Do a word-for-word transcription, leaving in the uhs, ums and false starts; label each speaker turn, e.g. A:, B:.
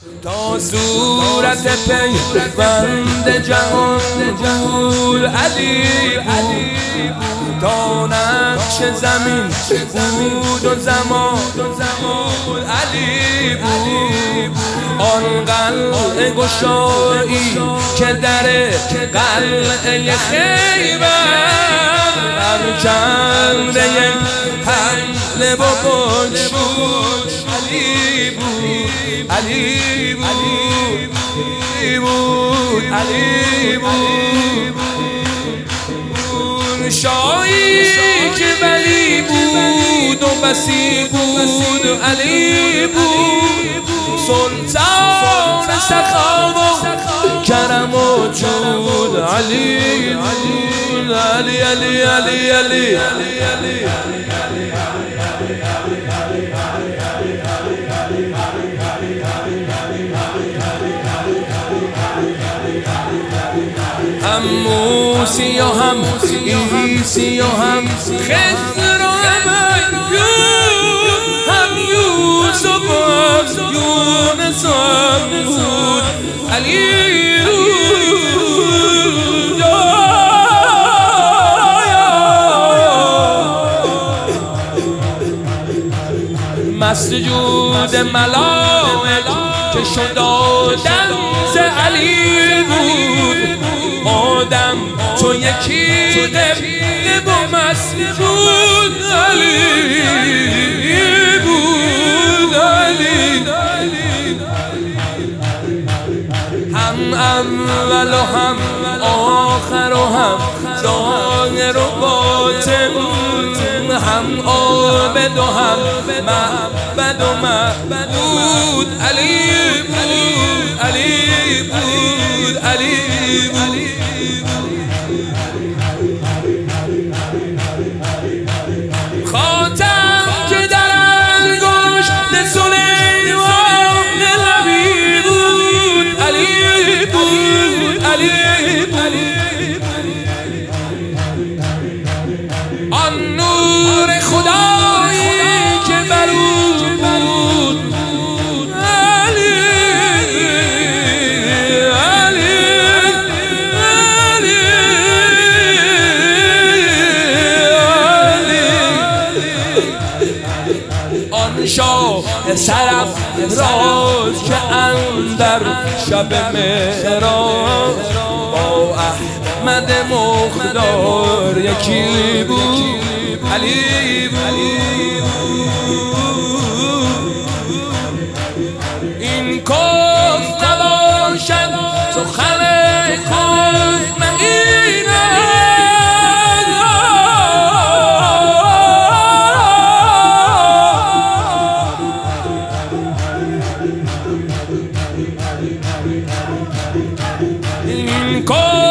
A: تا صورت پیوند جهان بود علی بود، تا نقش زمین بود و زمان بود علی بود. آن قلعه گشایی که در قلعه خیبر برکند یک حمله بکن شد علی بود، علی بود، علی بود، علی بود. شاهی که ولی بود و بسی بود علی بود، سلطان سخا و کرم و جود علی بود، علی علی علی علی علی. هم موسی و هم عیسی و هم خضر و هم ایوب، هم یوسف و هم یونس و هم هود علی بود. مسجود ملائک که شد آدم ز علی بود، آدم تو یکی قبله و مسجود علی بود، علی. هم اول و هم آخر و هم ظاهر و باطن، هم عابد و هم معبد و معبود علی بود، علی بود، علی بود. خاتم که در انگشت سلیمان نبی بود علی بود، علی بود. آن نور خدایی که بر او بود علی، علی، علی، علی. آن شاه سرافراز که اندر شب معراج با احمد مقدار یکی بود علی بود. این کف نباشد سخن کف مگیرد، این کف